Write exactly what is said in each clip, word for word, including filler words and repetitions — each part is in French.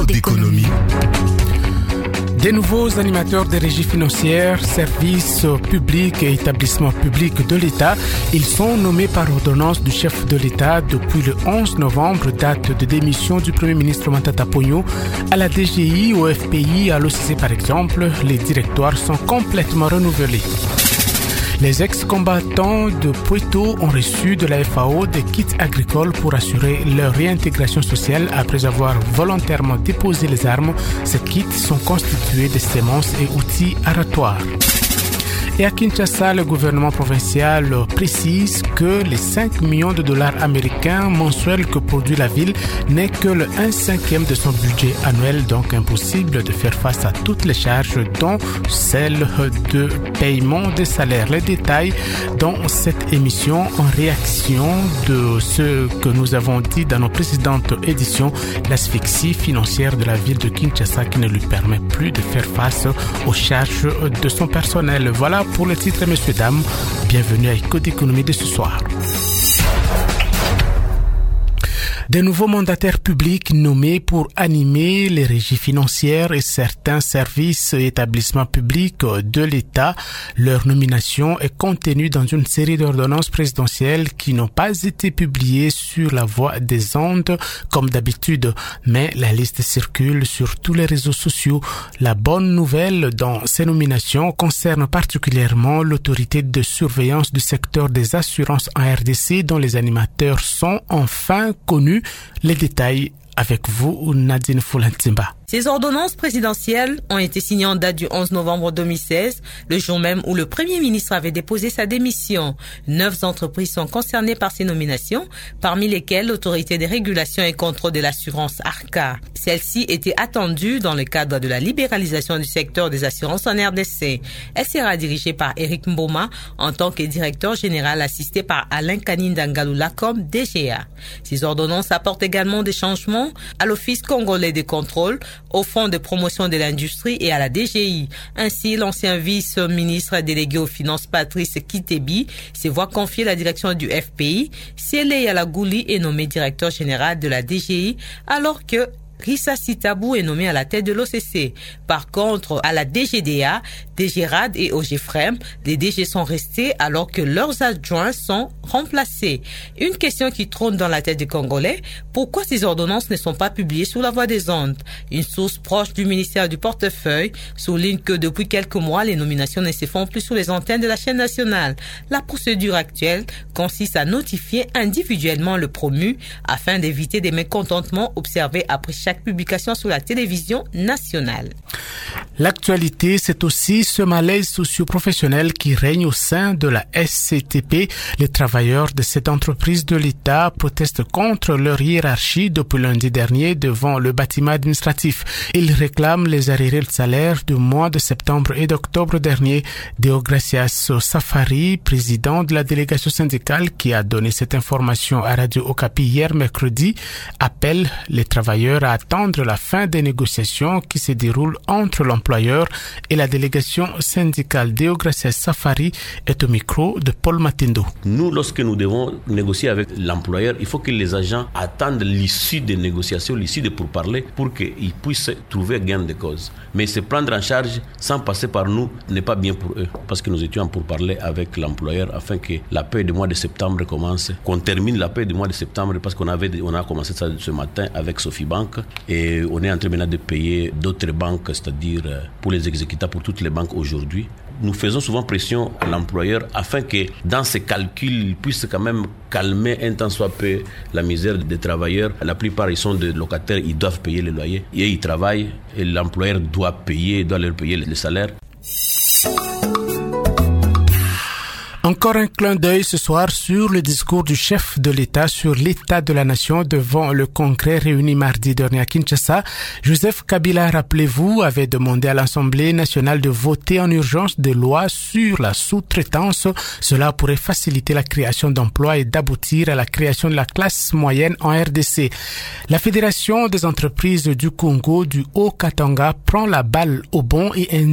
d'économie. Des nouveaux animateurs des régies financières, services publics et établissements publics de l'État, ils sont nommés par ordonnance du chef de l'État depuis le onze novembre, date de démission du Premier ministre Matata Ponyo. À la D G I, au F P I, à l'O C C par exemple, les directoires sont complètement renouvelés. Les ex-combattants de Poitou ont reçu de la F A O des kits agricoles pour assurer leur réintégration sociale après avoir volontairement déposé les armes. Ces kits sont constitués de semences et outils aratoires. Et à Kinshasa, le gouvernement provincial précise que les cinq millions de dollars américains mensuels que produit la ville n'est que le un cinquième de son budget annuel, donc impossible de faire face à toutes les charges, dont celle de paiement des salaires. Les détails dans cette émission en réaction de ce que nous avons dit dans nos précédentes éditions, l'asphyxie financière de la ville de Kinshasa qui ne lui permet plus de faire face aux charges de son personnel. Voilà pour le titre, messieurs, dames. Bienvenue à Éco d'économie de ce soir. De nouveaux mandataires publics nommés pour animer les régies financières et certains services et établissements publics de l'État. Leur nomination est contenue dans une série d'ordonnances présidentielles qui n'ont pas été publiées sur la voie des ondes comme d'habitude, mais la liste circule sur tous les réseaux sociaux. La bonne nouvelle dans ces nominations concerne particulièrement l'autorité de surveillance du secteur des assurances en R D C dont les animateurs sont enfin connus. Les détails avec vous, Nadine Foulantimba. Ces ordonnances présidentielles ont été signées en date du onze novembre deux mille seize, le jour même où le Premier ministre avait déposé sa démission. Neuf entreprises sont concernées par ces nominations, parmi lesquelles l'Autorité des régulations et contrôles de l'assurance A R C A. Celle-ci était attendue dans le cadre de la libéralisation du secteur des assurances en R D C. Elle sera dirigée par Eric Mboma en tant que directeur général assisté par Alain Kanindangalula comme D G A. Ces ordonnances apportent également des changements à l'Office congolais de contrôle, au Fonds de promotion de l'industrie et à la D G I. Ainsi, l'ancien vice-ministre délégué aux finances Patrice Kitebi se voit confier la direction du F P I. Siele Yalagouli est nommé directeur général de la D G I, alors que Rissa Sitabou est nommé à la tête de l'O C C. Par contre, à la D G D A, D G R A D et O G F R E M, les D G sont restés alors que leurs adjoints sont remplacés. Une question qui trône dans la tête des Congolais, pourquoi ces ordonnances ne sont pas publiées sous la voie des ondes? Une source proche du ministère du portefeuille souligne que depuis quelques mois, les nominations ne se font plus sous les antennes de la chaîne nationale. La procédure actuelle consiste à notifier individuellement le promu afin d'éviter des mécontentements observés après chaque publication sur la télévision nationale. L'actualité, c'est aussi ce malaise socio-professionnel qui règne au sein de la S C T P. Les travailleurs de cette entreprise de l'État protestent contre leur hiérarchie depuis lundi dernier devant le bâtiment administratif. Ils réclament les arriérés de salaire du mois de septembre et d'octobre dernier. Deogracias Safari, président de la délégation syndicale qui a donné cette information à Radio Okapi hier mercredi, appelle les travailleurs à attendre la fin des négociations qui se déroulent entre l'employeur et la délégation syndicale. Deogracias Safari est au micro de Paul Matindo. Nous, lorsque nous devons négocier avec l'employeur, il faut que les agents attendent l'issue des négociations, l'issue des pourparlers pour qu'ils puissent trouver gain de cause. Mais se prendre en charge sans passer par nous n'est pas bien pour eux, parce que nous étions en pourparlers avec l'employeur afin que la paie du mois de septembre commence, qu'on termine la paie du mois de septembre, parce qu'on avait, on a commencé ça ce matin avec Sophie Bank et on est en train maintenant de payer d'autres banques, c'est-à-dire pour les exécutants, pour toutes les banques aujourd'hui. Nous faisons souvent pression à l'employeur afin que dans ses calculs, il puisse quand même calmer un tant soit peu la misère des travailleurs. La plupart, ils sont des locataires, ils doivent payer les loyers et ils travaillent et l'employeur doit payer, doit leur payer les salaires. Encore un clin d'œil ce soir sur le discours du chef de l'État sur l'état de la nation devant le Congrès réuni mardi dernier à Kinshasa. Joseph Kabila, rappelez-vous, avait demandé à l'Assemblée nationale de voter en urgence des lois sur la sous-traitance. Cela pourrait faciliter la création d'emplois et d'aboutir à la création de la classe moyenne en R D C. La Fédération des entreprises du Congo du Haut-Katanga prend la balle au bon et indique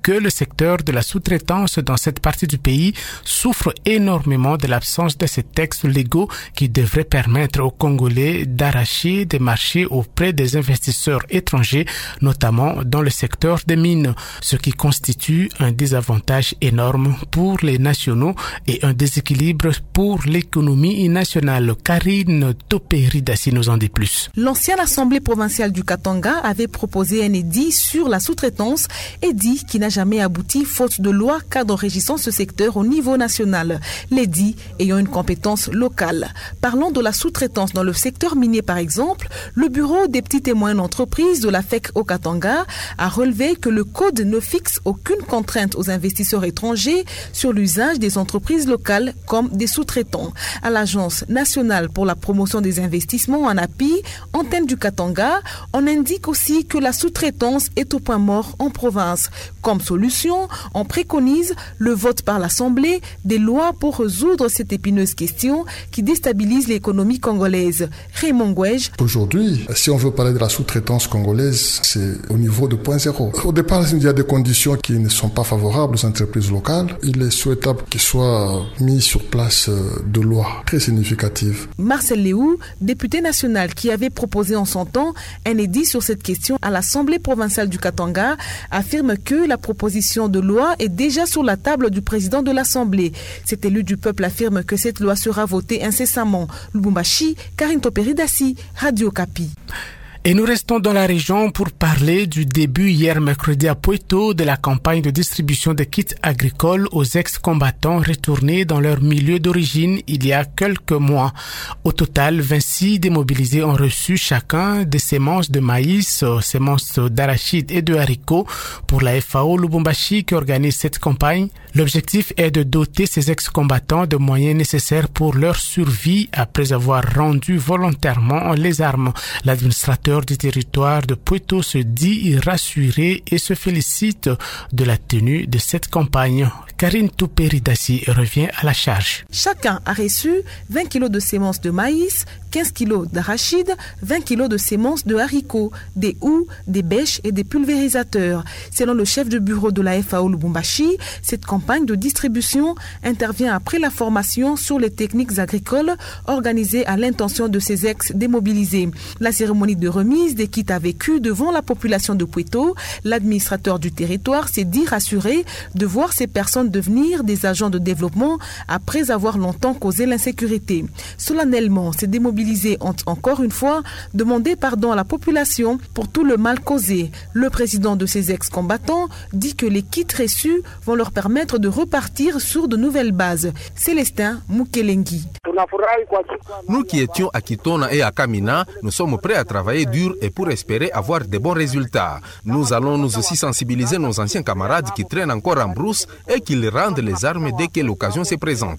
que le secteur de la sous-traitance dans cette partie du pays souffre énormément de l'absence de ces textes légaux qui devraient permettre aux Congolais d'arracher des marchés auprès des investisseurs étrangers, notamment dans le secteur des mines, ce qui constitue un désavantage énorme pour les nationaux et un déséquilibre pour l'économie nationale. Karine Topé-Ridassi nous en dit plus. L'ancienne Assemblée provinciale du Katanga avait proposé un édit sur la sous-traitance, édit qui n'a jamais abouti faute de loi cadre régissant ce secteur au niveau national, l'édit ayant une compétence locale. Parlons de la sous-traitance dans le secteur minier par exemple, le bureau des petites et moyennes entreprises de la F E C au Katanga a relevé que le code ne fixe aucune contrainte aux investisseurs étrangers sur l'usage des entreprises locales comme des sous-traitants. À l'Agence nationale pour la promotion des investissements en A P I, antenne du Katanga, on indique aussi que la sous-traitance est au point mort en province. Comme solution, on préconise le vote par l'Assemblée des lois pour résoudre cette épineuse question qui déstabilise l'économie congolaise. Raymond Gouège. Aujourd'hui, si on veut parler de la sous-traitance congolaise, c'est au niveau de point zéro. Au départ, il y a des conditions qui ne sont pas favorables aux entreprises locales. Il est souhaitable qu'il soit mis sur place de lois très significatives. Marcel Léou, député national qui avait proposé en son temps un édit sur cette question à l'Assemblée provinciale du Katanga, affirme que la proposition de loi est déjà sur la table du président de l'Assemblée. Cet élu du peuple affirme que cette loi sera votée incessamment. Lubumbashi, Karine Topé-Ridassi, Radio Kapi. Et nous restons dans la région pour parler du début hier mercredi à Poito de la campagne de distribution de kits agricoles aux ex-combattants retournés dans leur milieu d'origine il y a quelques mois. Au total, vingt-six démobilisés ont reçu chacun des semences de maïs, semences d'arachide et de haricots pour la F A O Lubumbashi qui organise cette campagne. L'objectif est de doter ces ex-combattants de moyens nécessaires pour leur survie après avoir rendu volontairement les armes. L'administrateur du territoire de Poito se dit rassuré et se félicite de la tenue de cette campagne. Karine Topé-Ridassi revient à la charge. Chacun a reçu vingt kilos de semences de maïs, quinze kilos d'arachide, vingt kilos de semences de haricots, des houes, des bêches et des pulvérisateurs. Selon le chef de bureau de la F A O Lubumbashi, cette campagne de distribution intervient après la formation sur les techniques agricoles organisée à l'intention de ces ex-démobilisés. La cérémonie de remise des kits a vécu devant la population de Poito. L'administrateur du territoire s'est dit rassuré de voir ces personnes devenir des agents de développement après avoir longtemps causé l'insécurité. Solennellement, ces démobilisés ont encore une fois demandé pardon à la population pour tout le mal causé. Le président de ces ex-combattants dit que les kits reçus vont leur permettre de repartir sur de nouvelles bases. Célestin Mukelengi. Nous qui étions à Kitona et à Kamina, nous sommes prêts à travailler dur et pour espérer avoir de bons résultats. Nous allons nous aussi sensibiliser nos anciens camarades qui traînent encore en brousse et qu'ils rendent les armes dès que l'occasion se présente.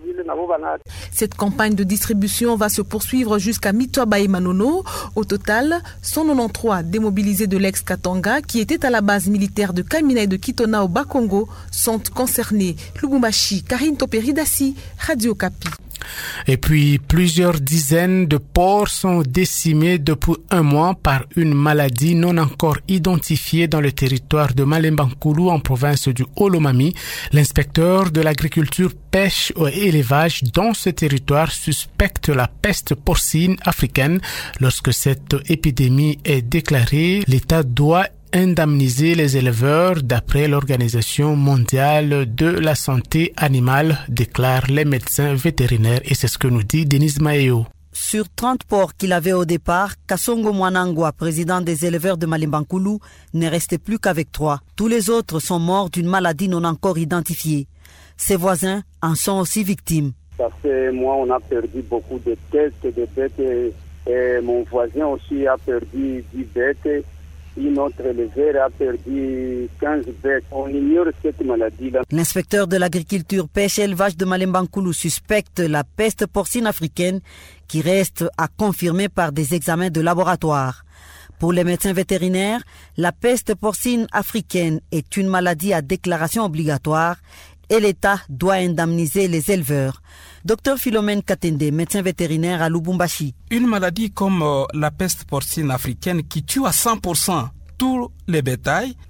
Cette campagne de distribution va se poursuivre jusqu'à Mitwaba et Manono. Au total, cent quatre-vingt-treize démobilisés de l'ex-Katanga qui étaient à la base militaire de Kamina et de Kitona au Bas-Congo sont concernés. Lubumbashi, Karine Topé-Ridassi, Radio Kapi. Et puis, plusieurs dizaines de porcs sont décimés depuis un mois par une maladie non encore identifiée dans le territoire de Malembankulu en province du Olomami. L'inspecteur de l'agriculture, pêche et élevage dans ce territoire suspecte la peste porcine africaine. Lorsque cette épidémie est déclarée, l'État doit indemniser les éleveurs d'après l'Organisation mondiale de la santé animale, déclarent les médecins vétérinaires et c'est ce que nous dit Denise Maeo. Sur trente porcs qu'il avait au départ, Kasongo Mwanangwa, président des éleveurs de Malembankulu, n'est resté plus qu'avec trois. Tous les autres sont morts d'une maladie non encore identifiée. Ses voisins en sont aussi victimes. Ça fait moi, on a perdu beaucoup de têtes, de bêtes et, et mon voisin aussi a perdu dix bêtes. Notre éleveur a perdu quinze bêtes. On ignore cette maladie-là. L'inspecteur de l'agriculture, pêche et élevage de Malembankulu suspecte la peste porcine africaine qui reste à confirmer par des examens de laboratoire. Pour les médecins vétérinaires, la peste porcine africaine est une maladie à déclaration obligatoire et l'État doit indemniser les éleveurs. Docteur Philomène Katende, médecin vétérinaire à Lubumbashi. Une maladie comme euh, la peste porcine africaine qui tue à cent pour cent tous les bétails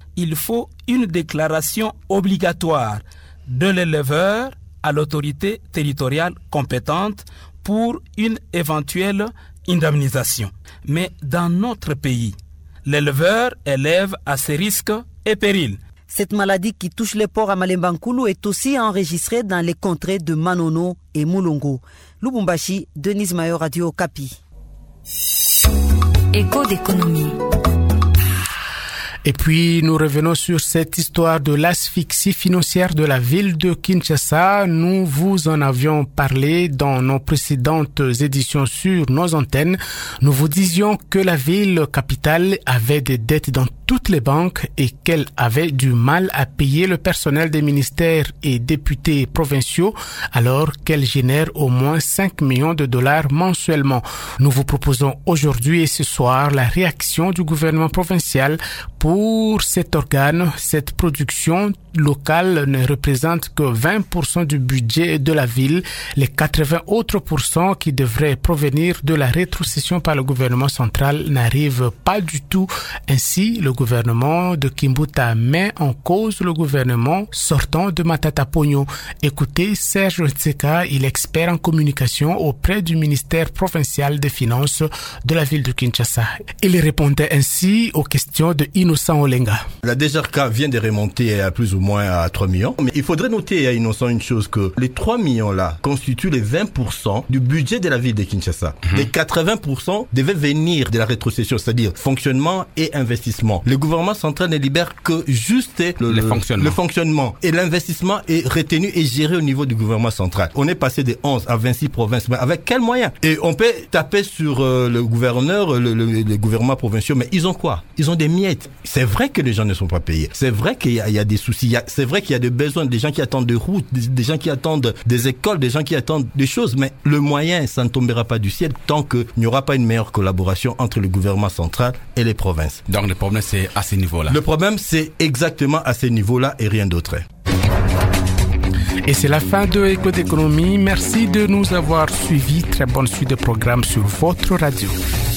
il faut une déclaration obligatoire de l'éleveur à l'autorité territoriale compétente pour une éventuelle indemnisation. Mais dans notre pays, l'éleveur élève à ses risques et périls. Cette maladie qui touche les porcs à Malemba-Nkulu est aussi enregistrée dans les contrées de Manono et Mulongo. Lubumbashi, Denise Mayo, Radio Okapi. Écho d'économie. Et puis, nous revenons sur cette histoire de l'asphyxie financière de la ville de Kinshasa. Nous vous en avions parlé dans nos précédentes éditions sur nos antennes. Nous vous disions que la ville capitale avait des dettes dans toutes les banques et qu'elle avait du mal à payer le personnel des ministères et députés provinciaux alors qu'elle génère au moins cinq millions de dollars mensuellement. Nous vous proposons aujourd'hui et ce soir la réaction du gouvernement provincial. Pour cet organe, cette production locale ne représente que vingt pour cent du budget de la ville. Les quatre-vingts autres pourcents qui devraient provenir de la rétrocession par le gouvernement central n'arrivent pas du tout. Ainsi, le gouvernement de Kimbuta met en cause le gouvernement sortant de Matata Ponyo. Écoutez Serge Tseka, il est expert en communication auprès du ministère provincial des Finances de la ville de Kinshasa. Il répondait ainsi aux questions de Innocent Olenga. La D G R K vient de remonter à plus ou moins à trois millions. Mais il faudrait noter à Innocent une chose, que les trois millions là constituent les vingt pour cent du budget de la ville de Kinshasa. Mmh. Les quatre-vingts pour cent devaient venir de la rétrocession, c'est-à-dire fonctionnement et investissement. Le gouvernement central ne libère que juste le, le, fonctionnement. le fonctionnement. Et l'investissement est retenu et géré au niveau du gouvernement central. On est passé de onze à vingt-six provinces. Mais avec quels moyens? Et on peut taper sur euh, le gouverneur, le, le, les gouvernements provinciaux, mais ils ont quoi? Ils ont des miettes. C'est vrai que les gens ne sont pas payés. C'est vrai qu'il y a, il y a des soucis. Il y a, c'est vrai qu'il y a des besoins, des gens qui attendent des routes, des, des gens qui attendent des écoles, des gens qui attendent des choses. Mais le moyen, ça ne tombera pas du ciel tant qu'il n'y aura pas une meilleure collaboration entre le gouvernement central et les provinces. Donc le problème, c'est à ce niveau-là. Le problème, c'est exactement à ce niveau-là et rien d'autre. Et c'est la fin de Écho d'économie. Merci de nous avoir suivis. Très bonne suite de programmes sur votre radio.